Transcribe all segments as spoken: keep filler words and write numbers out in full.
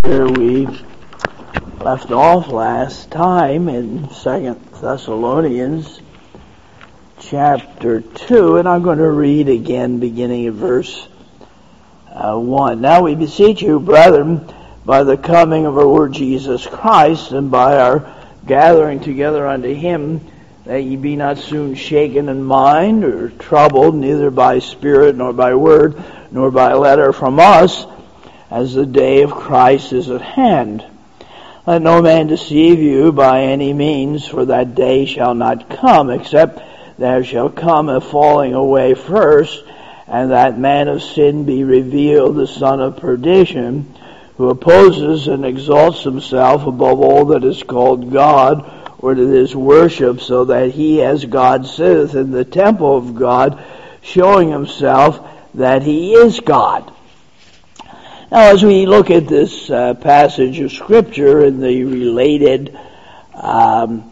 Where we left off last time in Second Thessalonians chapter two, and I'm going to read again beginning at verse uh, one. Now we beseech you, brethren, by the coming of our Lord Jesus Christ, and by our gathering together unto him, that ye be not soon shaken in mind, or troubled, neither by spirit, nor by word, nor by letter from us, as the day of Christ is at hand. Let no man deceive you by any means, for that day shall not come, except there shall come a falling away first, and that man of sin be revealed, the son of perdition, who opposes and exalts himself above all that is called God, or that is worshipped, so that he as God sitteth in the temple of God, showing himself that he is God. Now, as we look at this uh, passage of Scripture and the related um,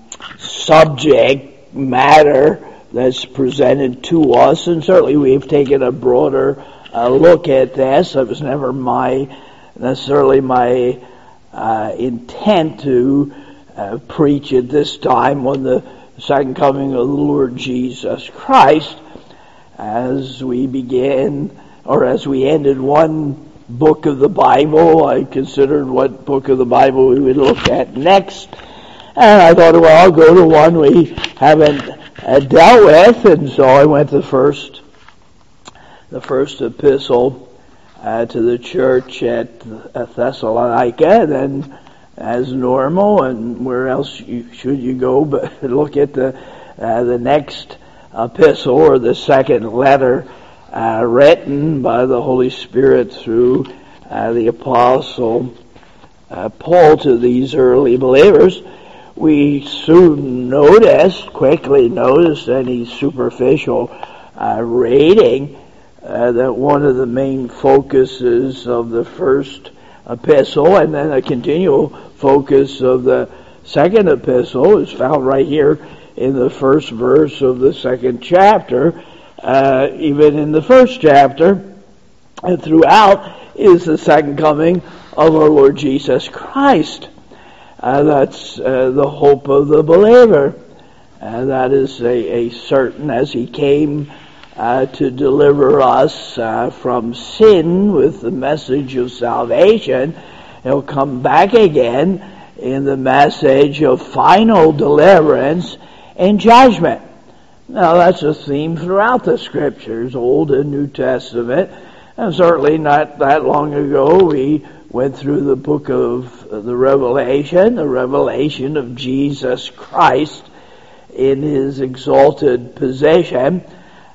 subject matter that's presented to us, and certainly we've taken a broader uh, look at this. It was never my necessarily my uh, intent to uh, preach at this time on the second coming of the Lord Jesus Christ. As we began, or as we ended one book of the Bible, I considered what book of the Bible we would look at next, and I thought, well, I'll go to one we haven't uh, dealt with, and so I went to the first, the first epistle uh, to the church at Thessalonica, and then as normal, and where else you, should you go but look at the uh, the next epistle, or the second letter Uh, written by the Holy Spirit through uh, the Apostle uh, Paul to these early believers. We soon noticed, quickly noticed any superficial uh, reading uh, that one of the main focuses of the first epistle, and then a continual focus of the second epistle, is found right here in the first verse of the second chapter. Uh, even in the first chapter, and throughout, is the second coming of our Lord Jesus Christ. Uh, that's uh, the hope of the believer. Uh, that is a, a certain, as he came uh, to deliver us uh, from sin with the message of salvation, he'll come back again in the message of final deliverance and judgment. Now, that's a theme throughout the Scriptures, Old and New Testament, and certainly not that long ago we went through the book of the Revelation, the revelation of Jesus Christ in his exalted position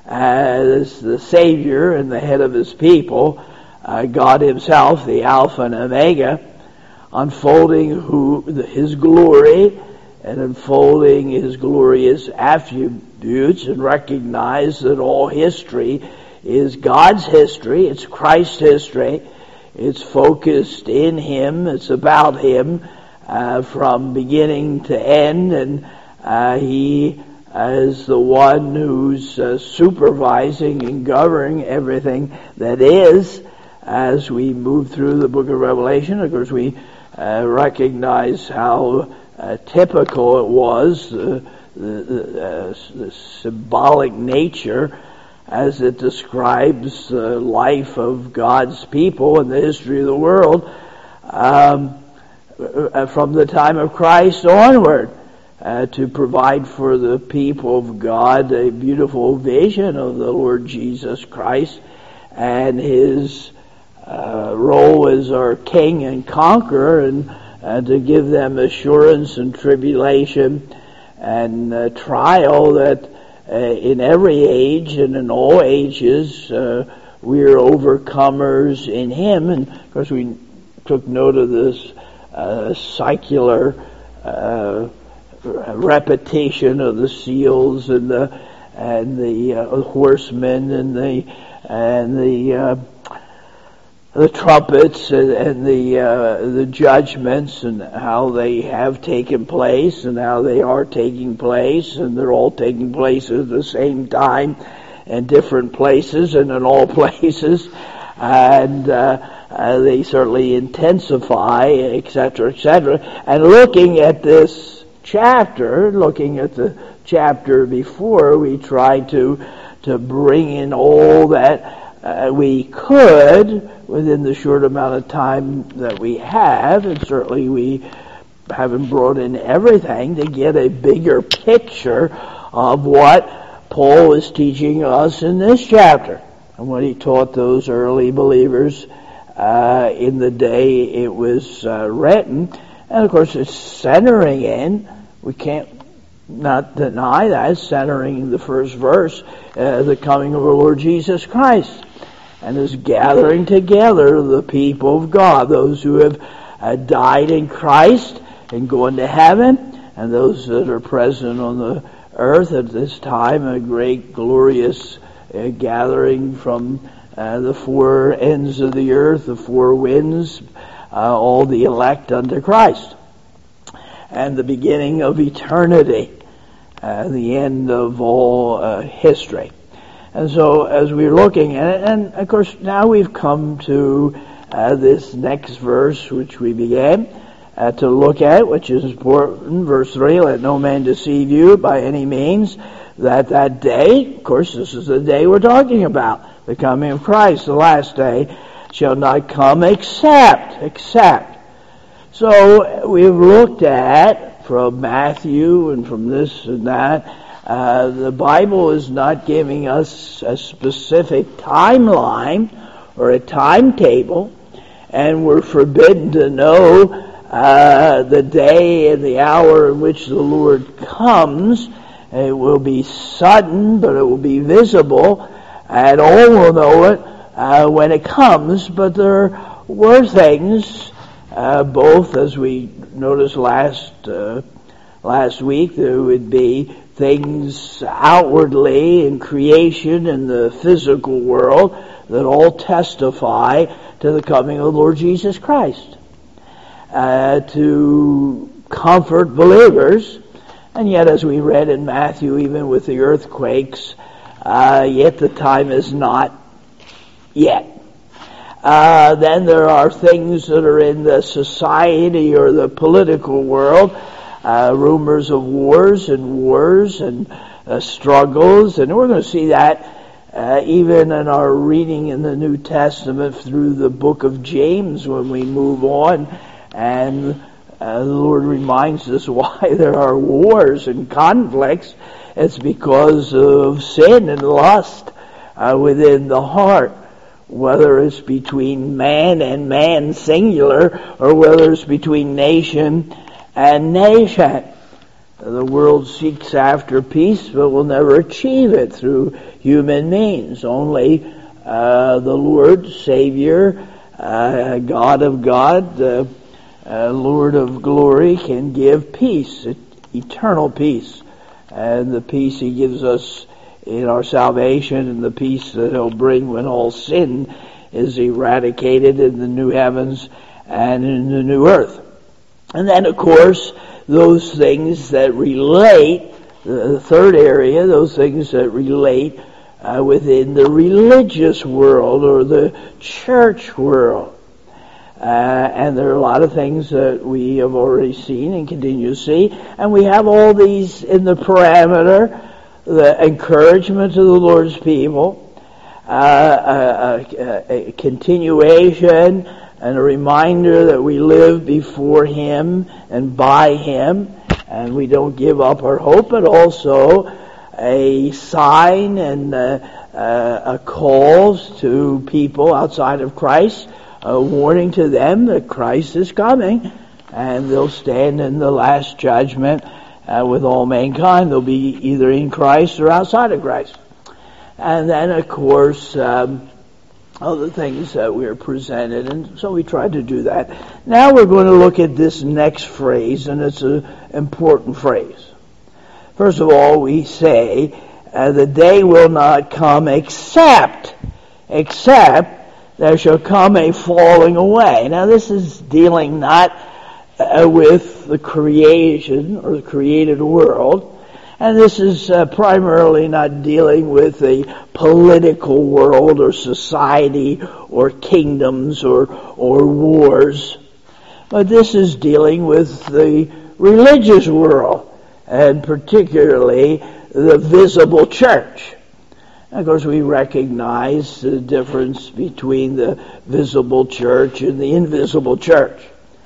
as the Savior and the head of his people, uh, God himself, the Alpha and Omega, unfolding who his glory and unfolding his glorious attributes, and recognize that all history is God's history, it's Christ's history, it's focused in him, it's about him uh, from beginning to end, and uh, he is the one who's uh, supervising and governing everything that is. As we move through the book of Revelation, of course, we uh, recognize how Uh, typical it was, uh, the, the, uh, the symbolic nature as it describes the life of God's people and the history of the world um, from the time of Christ onward, uh, to provide for the people of God a beautiful vision of the Lord Jesus Christ and his uh, role as our King and Conqueror, and Uh, to give them assurance in tribulation and uh, trial that uh, in every age and in all ages uh, we are overcomers in him. And of course we took note of this uh, secular uh, repetition of the seals and the and the uh, horsemen and the and the uh, the trumpets and, and the uh, the judgments, and how they have taken place and how they are taking place, and they're all taking place at the same time in different places and in all places. and uh, uh, they certainly intensify, et cetera, et cetera. And looking at this chapter, looking at the chapter before, we try to to bring in all that uh, we could within the short amount of time that we have, and certainly we haven't brought in everything, to get a bigger picture of what Paul is teaching us in this chapter and what he taught those early believers uh, in the day it was uh, written. And of course it's centering in, we can't not deny that, centering in the first verse, uh, the coming of our Lord Jesus Christ, and is gathering together the people of God, those who have uh, died in Christ and going to heaven, and those that are present on the earth at this time, a great glorious uh, gathering from uh, the four ends of the earth, the four winds, uh, all the elect unto Christ, and the beginning of eternity, uh, the end of all uh, history. And so as we're looking at it, and of course now we've come to uh, this next verse which we began uh, to look at, which is important, verse three, let no man deceive you by any means, that that day, of course this is the day we're talking about, the coming of Christ, the last day, shall not come except, except. So we've looked at from Matthew and from this and that, Uh, the Bible is not giving us a specific timeline or a timetable, and we're forbidden to know uh, the day and the hour in which the Lord comes. It will be sudden, but it will be visible, and all will know it uh, when it comes. But there were things, uh, both as we noticed last uh, last week, there would be things outwardly in creation in the physical world that all testify to the coming of the Lord Jesus Christ, uh, to comfort believers. And yet, as we read in Matthew, even with the earthquakes, uh, yet the time is not yet. Uh, then there are things that are in the society or the political world, Uh, rumors of wars and wars and uh, struggles, and we're going to see that uh, even in our reading in the New Testament through the book of James when we move on, and uh, the Lord reminds us why there are wars and conflicts. It's because of sin and lust uh, within the heart, whether it's between man and man singular, or whether it's between nation and nation. The world seeks after peace, but will never achieve it through human means. Only uh, the Lord, Savior, uh, God of God, uh, uh, Lord of glory, can give peace, eternal peace. And the peace He gives us in our salvation, and the peace that He'll bring when all sin is eradicated in the new heavens and in the new earth. And then, of course, those things that relate, the third area, those things that relate uh, within the religious world or the church world. Uh, and there are a lot of things that we have already seen and continue to see. And we have all these in the parameter, the encouragement to the Lord's people, uh, a, a, a continuation, and a reminder that we live before Him and by Him, and we don't give up our hope, but also a sign and uh, uh, a calls to people outside of Christ, a warning to them that Christ is coming, and they'll stand in the last judgment uh, with all mankind. They'll be either in Christ or outside of Christ. And then, of course, um, other things that we are presented, and so we try to do that. Now we're going to look at this next phrase, and it's an important phrase. First of all, we say, uh, the day will not come except, except there shall come a falling away. Now this is dealing not uh, with the creation or the created world, And this is uh, primarily not dealing with the political world or society or kingdoms or, or wars, but this is dealing with the religious world, and particularly the visible church. Of course, we recognize the difference between the visible church and the invisible church.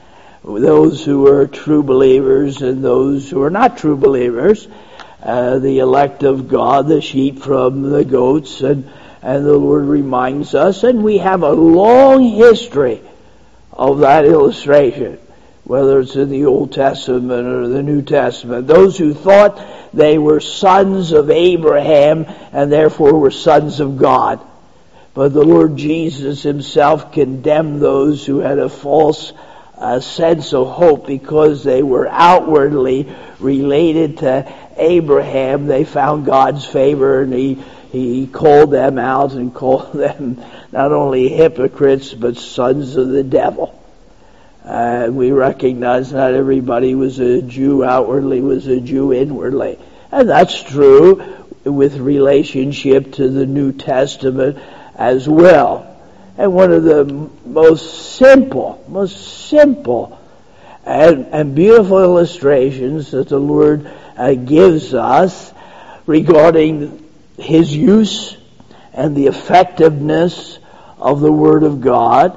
Those who are true believers and those who are not true believers, uh, the elect of God, the sheep from the goats, and, and the Lord reminds us, and we have a long history of that illustration, whether it's in the Old Testament or the New Testament. Those who thought they were sons of Abraham and therefore were sons of God. But the Lord Jesus himself condemned those who had a false uh, sense of hope because they were outwardly related to Abraham. They found God's favor, and he, he called them out and called them not only hypocrites but sons of the devil. And uh, we recognize not everybody was a Jew outwardly, was a Jew inwardly. And that's true with relationship to the New Testament as well. And one of the most simple, most simple and, and beautiful illustrations that the Lord uh, gives us regarding his use and the effectiveness of the Word of God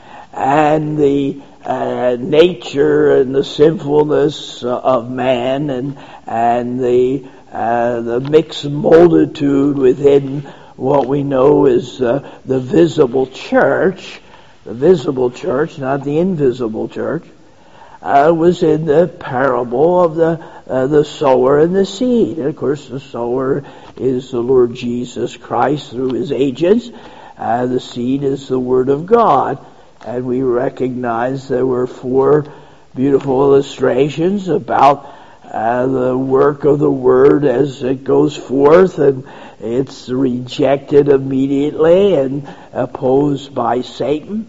and the Uh, nature and the sinfulness uh, of man, and and the uh, the mixed multitude within what we know is uh, the visible church, the visible church, not the invisible church, uh, was in the parable of the uh, the sower and the seed. And of course, the sower is the Lord Jesus Christ through his agents. Uh, the seed is the Word of God. And we recognize there were four beautiful illustrations about uh, the work of the Word as it goes forth, and it's rejected immediately and opposed by Satan.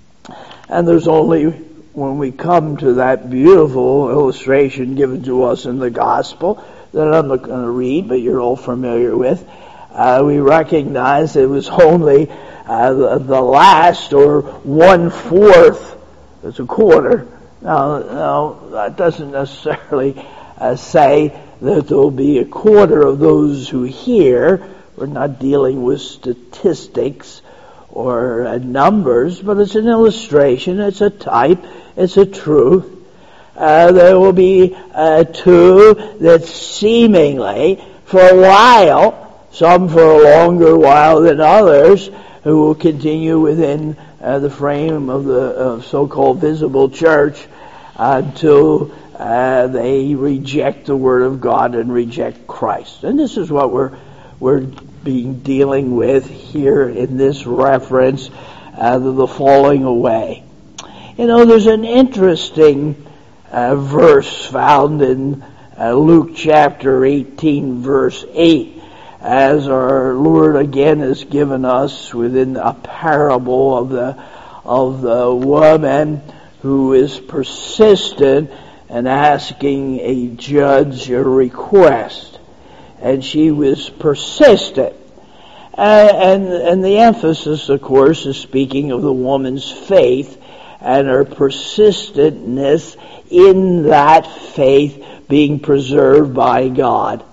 And there's only, when we come to that beautiful illustration given to us in the Gospel, that I'm not going to read, but you're all familiar with, uh, we recognize it was only Uh, the, the last, or one-fourth, it's a quarter. Now, now that doesn't necessarily uh, say that there will be a quarter of those who hear. We're not dealing with statistics or uh, numbers, but it's an illustration, it's a type, it's a truth. Uh, there will be uh, two that seemingly, for a while, some for a longer while than others, who will continue within uh, the frame of the uh, so-called visible church uh, until uh, they reject the Word of God and reject Christ. And this is what we're we're being dealing with here in this reference uh, to the falling away. You know, there's an interesting uh, verse found in uh, Luke chapter eighteen, verse eight. As our Lord again has given us within a parable of the of the woman who is persistent and asking a judge a request, and she was persistent, uh, and and the emphasis, of course, is speaking of the woman's faith and her persistentness in that faith being preserved by God.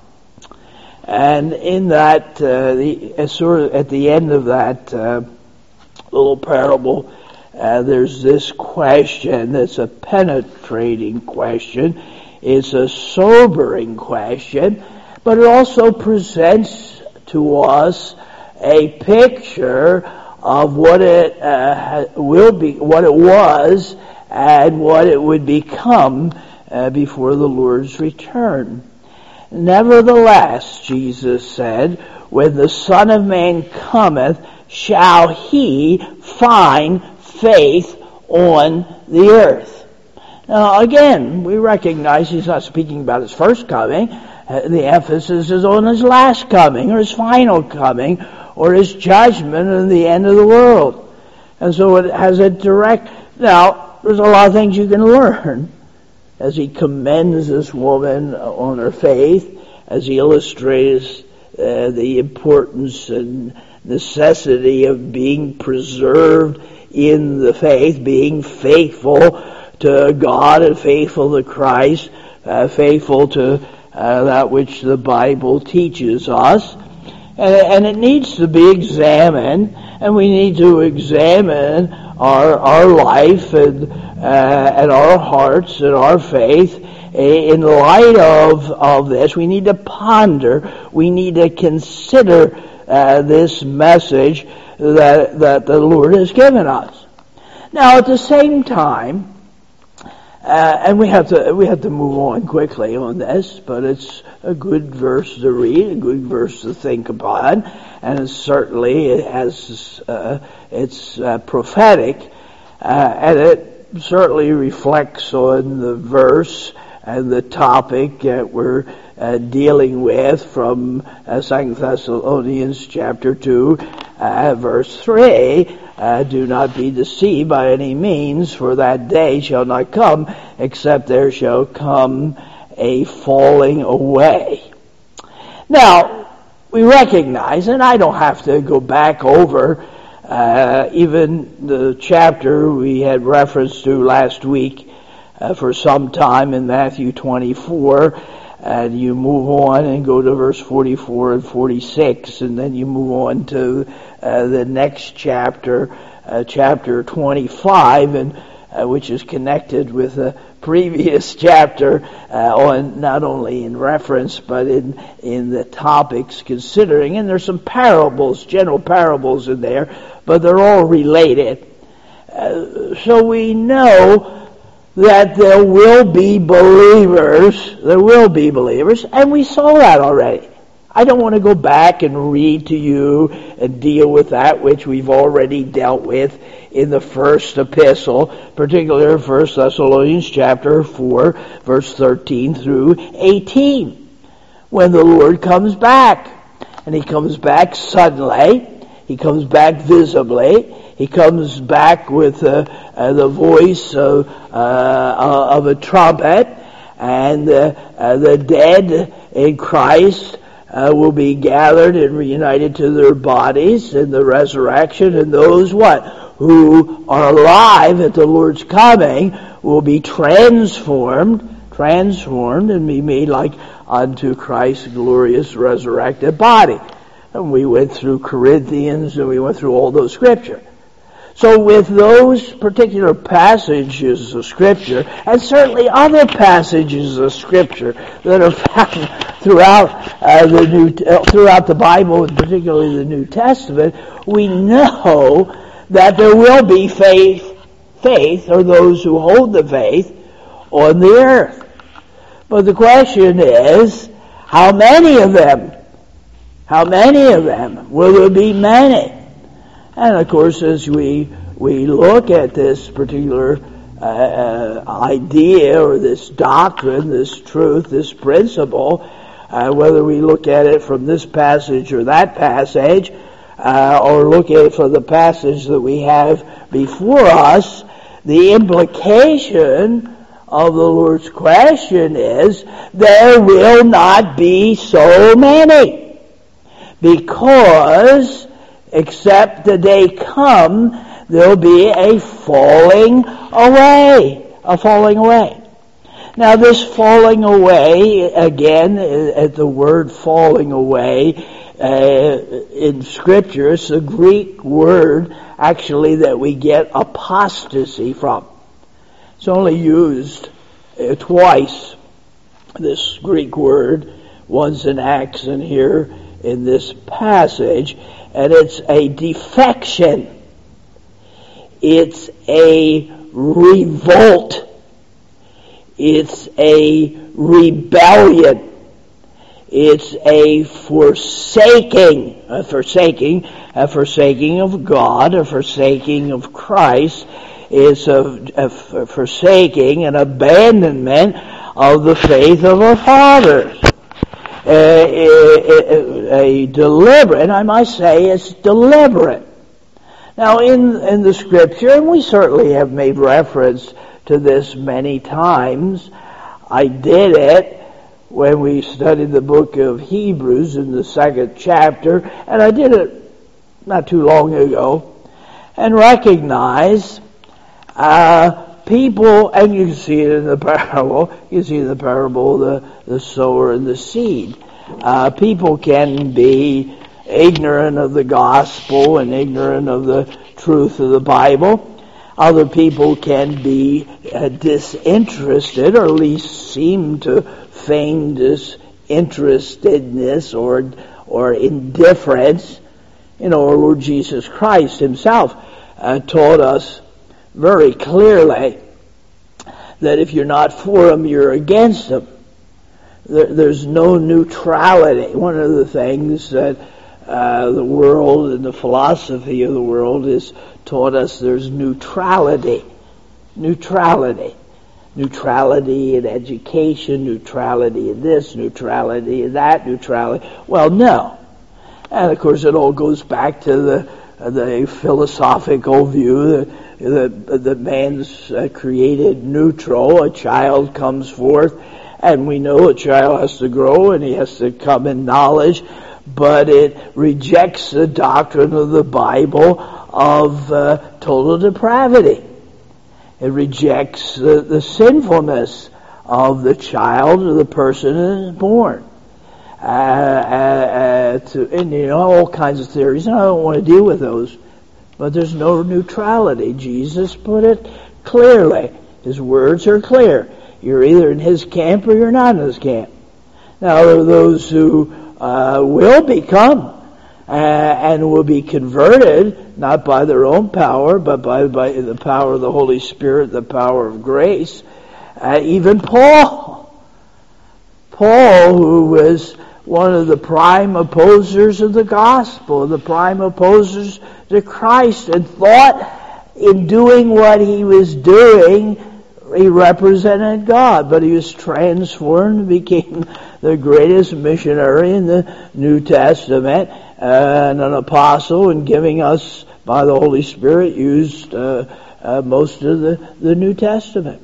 And in that, uh, the, sort of at the end of that uh, little parable, uh, there's this question that's a penetrating question. It's a sobering question, but it also presents to us a picture of what it uh, will be, what it was, and what it would become uh, before the Lord's return. Nevertheless, Jesus said, when the Son of Man cometh, shall he find faith on the earth? Now again, we recognize he's not speaking about his first coming. Uh, the emphasis is on his last coming, or his final coming, or his judgment and the end of the world. And so it has a direct... Now, there's a lot of things you can learn as he commends this woman on her faith, as he illustrates uh, the importance and necessity of being preserved in the faith, being faithful to God and faithful to Christ, uh, faithful to uh, that which the Bible teaches us. And, and it needs to be examined, and we need to examine our our life and uh, and our hearts and our faith in light of of this. We need to ponder. We need to consider uh, this message that that the Lord has given us. Now, at the same time, uh, and we have to we have to move on quickly on this, but it's a good verse to read, a good verse to think upon, and it's certainly it has uh, it's uh, prophetic, uh, and it certainly reflects on the verse and the topic that we're uh, dealing with from uh, Second Thessalonians chapter two, uh, verse three. Uh, do not be deceived by any means, for that day shall not come, except there shall come a falling away. Now, we recognize, and I don't have to go back over uh, even the chapter we had reference to last week uh, for some time in Matthew twenty-four, and you move on and go to verse forty-four and forty-six, and then you move on to uh, the next chapter, uh, chapter twenty-five, and uh, which is connected with the previous chapter, uh, on not only in reference but in in the topics considering. And there's some parables, general parables in there, but they're all related. Uh, so we know that there will be believers, there will be believers, and we saw that already. I don't want to go back and read to you and deal with that which we've already dealt with in the first epistle, particularly First Thessalonians chapter four, verse thirteen through eighteen, when the Lord comes back. And He comes back suddenly, He comes back visibly, He comes back with uh, uh, the voice of, uh, of a trumpet, and uh, uh, the dead in Christ uh, will be gathered and reunited to their bodies in the resurrection, and those what? Who are alive at the Lord's coming will be transformed, transformed and be made like unto Christ's glorious resurrected body. And we went through Corinthians and we went through all those scriptures. So with those particular passages of Scripture, and certainly other passages of Scripture that are found throughout uh, the New, uh, throughout the Bible, and particularly the New Testament, we know that there will be faith, faith, or those who hold the faith, on the earth. But the question is, how many of them? How many of them? Will there be many? And of course, as we we look at this particular uh, uh, idea or this doctrine, this truth, this principle, uh, whether we look at it from this passage or that passage, uh, or look at it from the passage that we have before us, the implication of the Lord's question is there will not be so many, because except the day come, there'll be a falling away. A falling away. Now this falling away, again, at the word falling away, uh, in Scripture, it's a Greek word, actually, that we get apostasy from. It's only used uh, twice, this Greek word, once in Acts and here in this passage. And it's a defection. It's a revolt. It's a rebellion. It's a forsaking, a forsaking, a forsaking of God, a forsaking of Christ. It's a, a forsaking, an abandonment of the faith of our fathers. A, a, a deliberate, and I must say it's deliberate. Now in, in the Scripture, and we certainly have made reference to this many times, I did it when we studied the book of Hebrews in the second chapter, and I did it not too long ago, and recognize uh, people, and you can see it in the parable, you can see in the parable the, the sower and the seed. Uh, people can be ignorant of the gospel and ignorant of the truth of the Bible. Other people can be uh, disinterested, or at least seem to feign disinterestedness or or indifference. You know, our Lord Jesus Christ himself uh, taught us very clearly that if you're not for them, you're against them. There, there's no neutrality. One of the things that uh, the world and the philosophy of the world has taught us, there's neutrality. Neutrality. Neutrality in education, neutrality in this, neutrality in that, neutrality. Well, no. And of course it all goes back to the the philosophical view that, that, that man's uh, created neutral. A child comes forth, and we know a child has to grow and he has to come in knowledge, but it rejects the doctrine of the Bible of uh, total depravity. It rejects the, the sinfulness of the child or the person that is born. Uh, uh, uh, to, and you know, all kinds of theories, and I don't want to deal with those, but there's no neutrality. Jesus put it clearly. His words are clear. You're either in his camp or you're not in his camp. Now, there are those who uh, will become uh, and will be converted, not by their own power, but by, by the power of the Holy Spirit, the power of grace. Uh, even Paul. Paul, who was one of the prime opposers of the gospel, the prime opposers to Christ, and thought in doing what he was doing, he represented God, but he was transformed and became the greatest missionary in the New Testament, uh, and an apostle, and giving us, by the Holy Spirit, used uh, uh, most of the, the New Testament.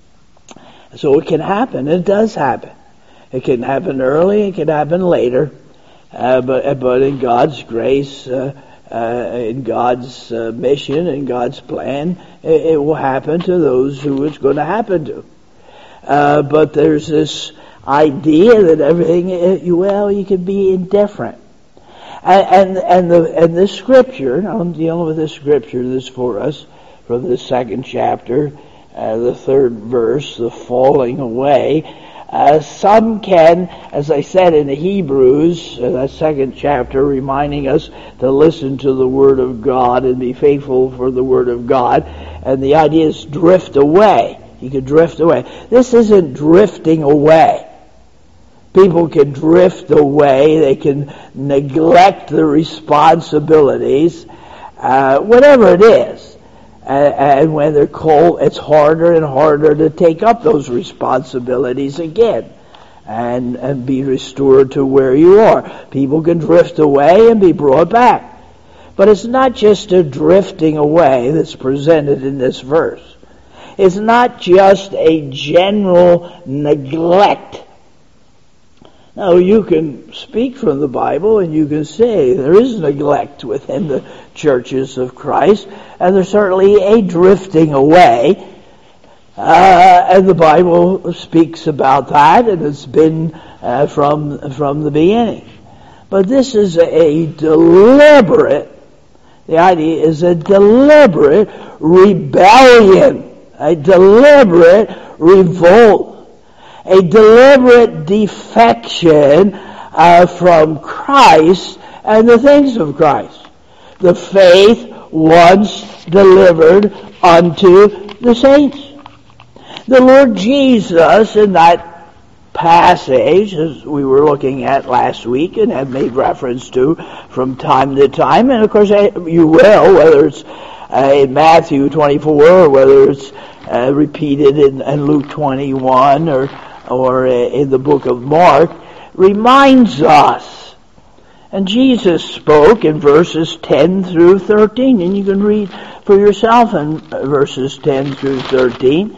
So it can happen. It does happen. It can happen early, it can happen later, uh, but but in God's grace, uh, uh, in God's uh, mission, in God's plan, it, it will happen to those who it's going to happen to. Uh, but there's this idea that everything, well, you can be indifferent, and and and the and this scripture. Now I'm dealing with this scripture that's for us from the second chapter, uh, the third verse, the falling away. Uh, some can, as I said in the Hebrews, uh, that second chapter, reminding us to listen to the Word of God and be faithful for the Word of God. And the idea is drift away. You can drift away. This isn't drifting away. People can drift away. They can neglect the responsibilities, uh, whatever it is. And when they're cold, it's harder and harder to take up those responsibilities again and, and be restored to where you are. People can drift away and be brought back. But it's not just a drifting away that's presented in this verse. It's not just a general neglect. Now, you can speak from the Bible and you can say there is neglect within the churches of Christ, and there's certainly a drifting away, uh, and the Bible speaks about that, and it's been uh, from from the beginning. But this is a deliberate, the idea is a deliberate rebellion, a deliberate revolt, a deliberate defection uh, from Christ and the things of Christ. The faith once delivered unto the saints. The Lord Jesus, in that passage, as we were looking at last week and have made reference to from time to time, and of course you will, whether it's uh, in Matthew twenty-four or whether it's uh, repeated in, in Luke twenty-one or or in the book of Mark, reminds us. And Jesus spoke in verses ten through thirteen, and you can read for yourself in verses ten through thirteen.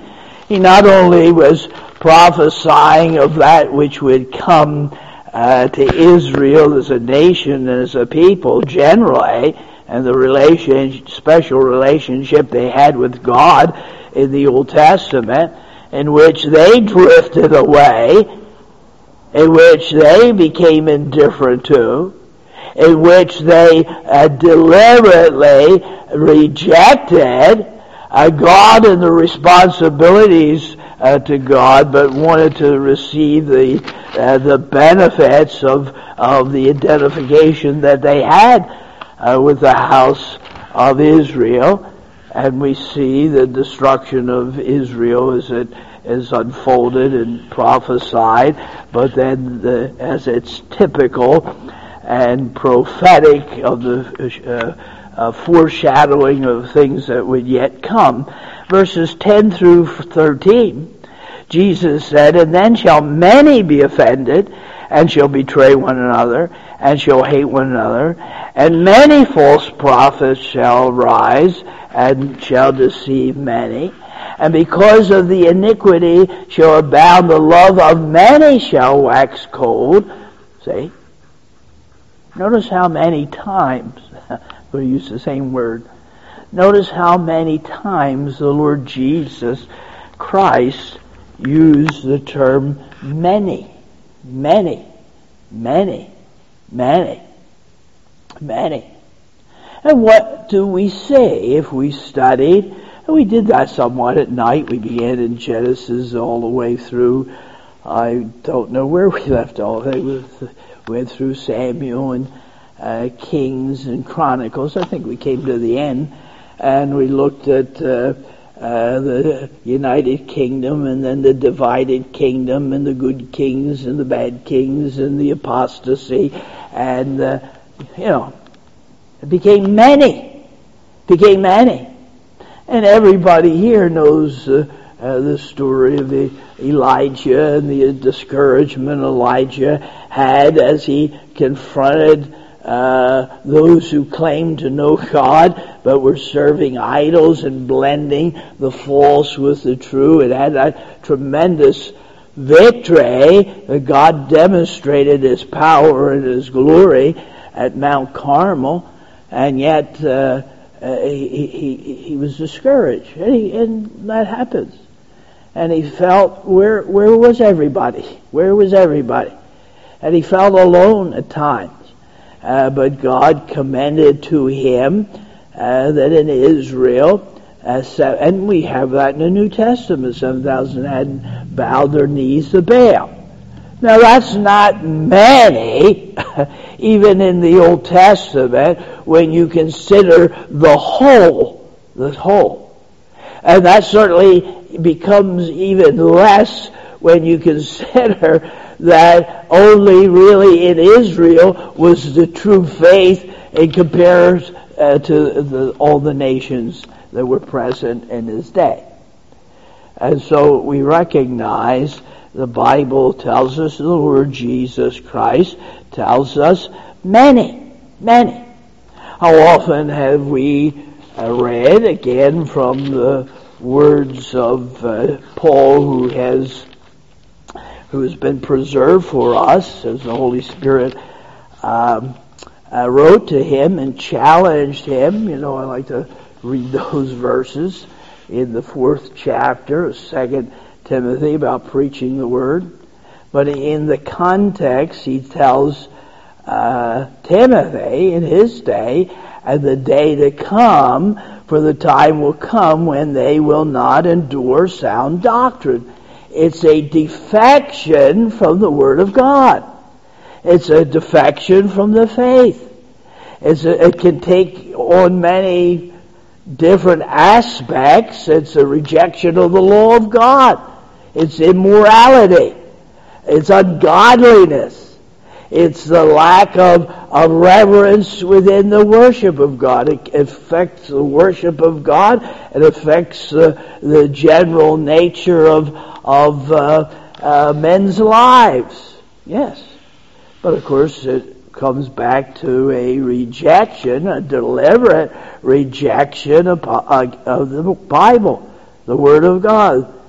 He not only was prophesying of that which would come uh, to Israel as a nation and as a people generally, and the relation, special relationship they had with God in the Old Testament, in which they drifted away, in which they became indifferent to, in which they uh, deliberately rejected uh, God and the responsibilities uh, to God, but wanted to receive the uh, the benefits of of the identification that they had uh, with the house of Israel. And we see the destruction of Israel as it is unfolded and prophesied, but then the, as it's typical and prophetic of the uh, uh, foreshadowing of things that would yet come. Verses ten through thirteen, Jesus said, "And then shall many be offended, and shall betray one another, and shall hate one another, and many false prophets shall rise, and shall deceive many. And because of the iniquity shall abound, the love of many shall wax cold." See? Notice how many times, we use the same word, notice how many times the Lord Jesus Christ used the term many, many, many, many, many. And what do we say if we studied? And we did that somewhat at night. We began in Genesis all the way through, I don't know where we left off. We went through Samuel and uh, Kings and Chronicles. I think we came to the end, and we looked at uh, uh, the United Kingdom, and then the divided kingdom, and the good kings and the bad kings, and the apostasy, and uh, you know, it became many, became many, and everybody here knows uh, uh, the story of the Elijah and the discouragement Elijah had as he confronted uh, those who claimed to know God but were serving idols and blending the false with the true. It had that tremendous victory that God demonstrated His power and His glory at Mount Carmel, and yet uh, uh, he, he, he was discouraged, and, he, and that happens. And he felt, where where was everybody? Where was everybody? And he felt alone at times. Uh, but God commended to him uh, that in Israel, uh, se- and we have that in the New Testament, seven thousand hadn't bowed their knees to Baal. Now that's not many, even in the Old Testament, when you consider the whole, the whole. And that certainly becomes even less when you consider that only really in Israel was the true faith in comparison uh, to the, all the nations that were present in his day. And so we recognize the Bible tells us, the Lord Jesus Christ tells us many, many. How often have we uh, read again from the words of uh, Paul, who has who has been preserved for us as the Holy Spirit um, uh, wrote to him and challenged him. You know, I like to read those verses in the fourth chapter of Second Timothy about preaching the word. But in the context, he tells uh, Timothy in his day, and the day to come, for the time will come when they will not endure sound doctrine. It's a defection from the Word of God. It's a defection from the faith. It's a, it can take on many different aspects. It's a rejection of the law of God. It's immorality. It's ungodliness. It's the lack of, of reverence within the worship of God. It affects the worship of God. It affects uh, the general nature of of uh, uh, men's lives. Yes. But of course it comes back to a rejection, a deliberate rejection of, uh, of the Bible, the Word of God.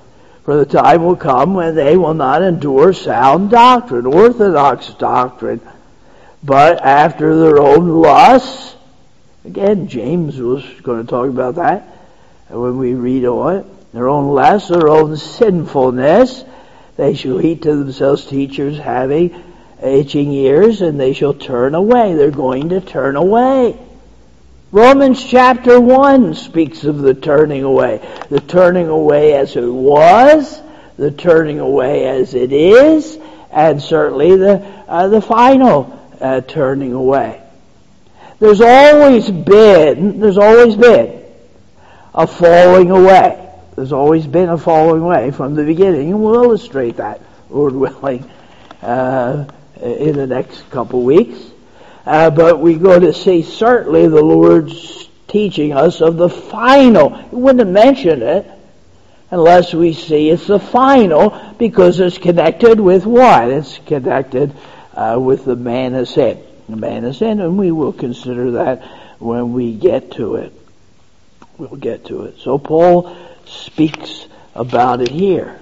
For the time will come when they will not endure sound doctrine, orthodox doctrine, but after their own lusts. Again, James was going to talk about that when we read on it. Their own lusts, their own sinfulness. They shall heap to themselves teachers having itching ears, and they shall turn away. They're going to turn away. Romans chapter one speaks of the turning away. The turning away as it was, the turning away as it is, and certainly the uh, the final uh, turning away. There's always been, there's always been a falling away. There's always been a falling away from the beginning, and we'll illustrate that, Lord willing, uh, in the next couple weeks. Uh, but we go to see certainly the Lord's teaching us of the final. He wouldn't have mentioned it unless we see it's the final, because it's connected with what? It's connected uh, with the man of sin. The man of sin, and we will consider that when we get to it. We'll get to it. So Paul speaks about it here.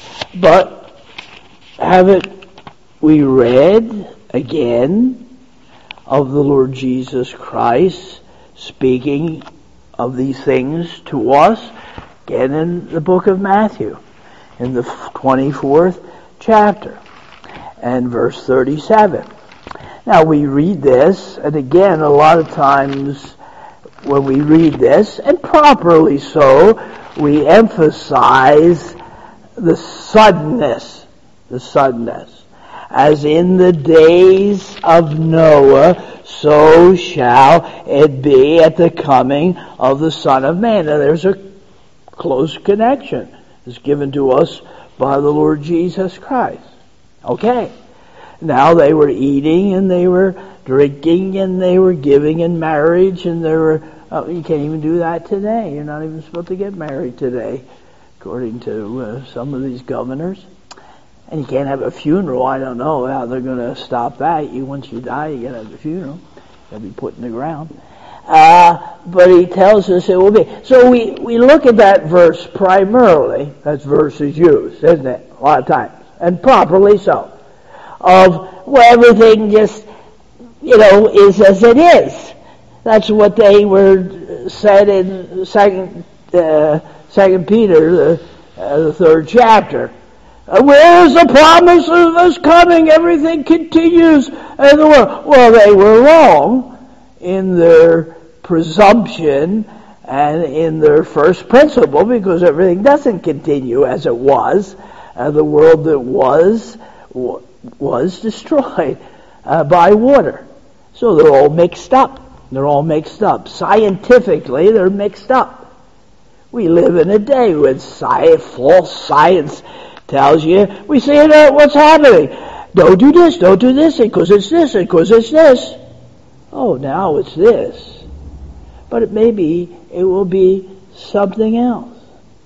But haven't we read again of the Lord Jesus Christ speaking of these things to us again in the book of Matthew, in the twenty-fourth chapter and verse thirty-seven. Now we read this, and again a lot of times when we read this, and properly so, we emphasize the suddenness, the suddenness. As in the days of Noah, so shall it be at the coming of the Son of Man. Now there's a close connection. It's given to us by the Lord Jesus Christ. Okay. Now they were eating and they were drinking and they were giving in marriage, and they were, oh, you can't even do that today. You're not even supposed to get married today, according to uh, some of these governors. And you can't have a funeral. I don't know how they're going to stop that. You, once you die, you got to have a funeral. You'll be put in the ground. Uh, but he tells us it will be. So we, we look at that verse primarily. That verse is used, isn't it? A lot of times. And properly so. Of, well, everything just, you know, is as it is. That's what they were said in Second, uh, Second Peter, the, uh, the third chapter. Uh, where is the promise of us coming? Everything continues in the world. Well, they were wrong in their presumption and in their first principle, because everything doesn't continue as it was. Uh, the world that was w- was destroyed uh, by water. So they're all mixed up. They're all mixed up. Scientifically, they're mixed up. We live in a day when science, false science tells you, we see it, uh, what's happening. Don't do this, don't do this, because it's this, because it's this. Oh, now it's this. But it maybe it will be something else.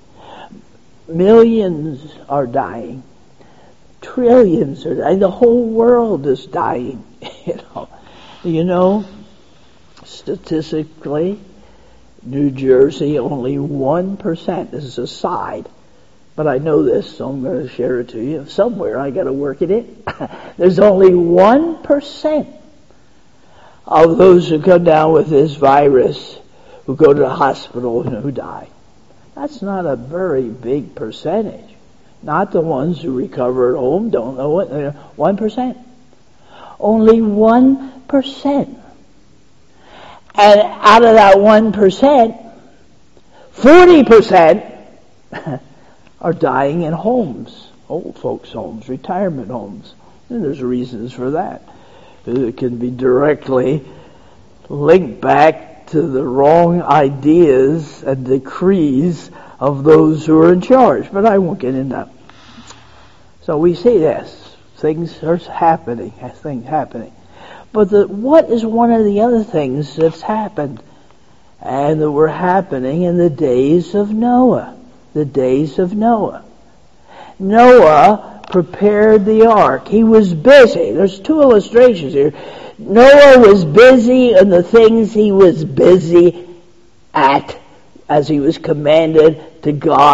Millions are dying. Trillions are dying. The whole world is dying. You know, you know, statistically, New Jersey, only one percent, this is a side, but I know this, so I'm going to share it to you. Somewhere I got to work it in. There's only one percent of those who come down with this virus who go to the hospital and who die. That's not a very big percentage. Not the ones who recover at home, don't know what, one percent. Only one percent. And out of that one percent, forty percent are dying in homes, old folks' homes, retirement homes. And there's reasons for that. It can be directly linked back to the wrong ideas and decrees of those who are in charge. But I won't get into that. So we see this. Things are happening. Things happening. But the, what is one of the other things that's happened? And that were happening in the days of Noah. The days of Noah. Noah prepared the ark. He was busy. There's two illustrations here. Noah was busy in the things he was busy at, as he was commanded to God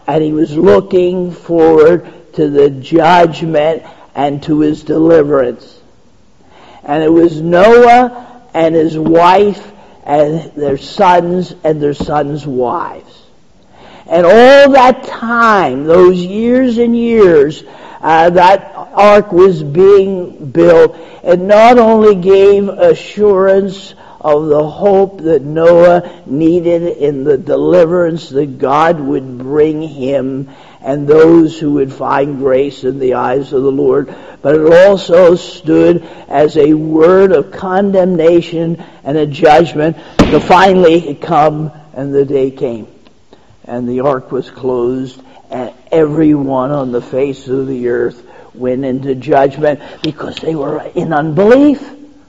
and he was looking forward to the judgment and to his deliverance. And it was Noah and his wife and their sons and their sons' wives. And all that time, those years and years, uh, that ark was being built, it not only gave assurance of the hope that Noah needed in the deliverance that God would bring him and those who would find grace in the eyes of the Lord, but it also stood as a word of condemnation and a judgment to finally come, and the day came. And the ark was closed, and everyone on the face of the earth went into judgment because they were in unbelief.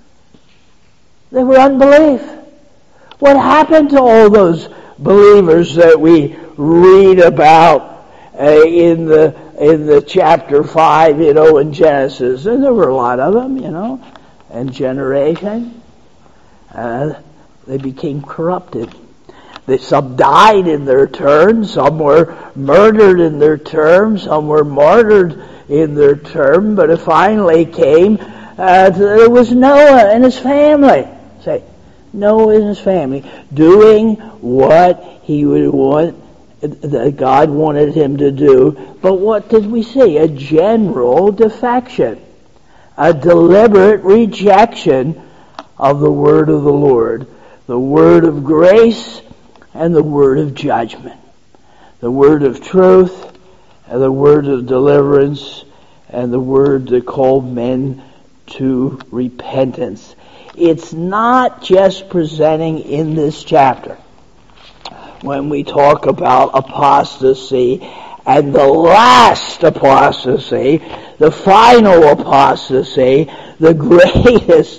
They were unbelief. What happened to all those believers that we read about uh, in the in the chapter five, you know, in Genesis? And there were a lot of them, you know, and generation. Uh, they became corrupted. They, some died in their turn, some were murdered in their turn, some were martyred in their turn, but it finally came, uh, to, it was Noah and his family. Say, Noah and his family doing what he would want, that God wanted him to do. But what did we see? A general defection, a deliberate rejection of the word of the Lord, the word of grace and the word of judgment, the word of truth and the word of deliverance and the word that called men to repentance. It's not just presenting in this chapter when we talk about apostasy and the last apostasy, the final apostasy, the greatest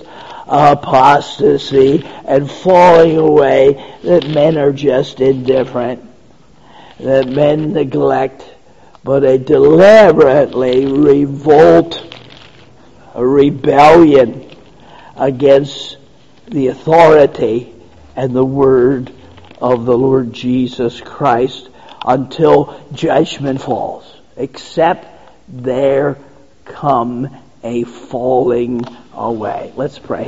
apostasy and falling away, that men are just indifferent, that men neglect, but a deliberately revolt, a rebellion against the authority and the word of the Lord Jesus Christ until judgment falls, except there come a falling away. Let's pray.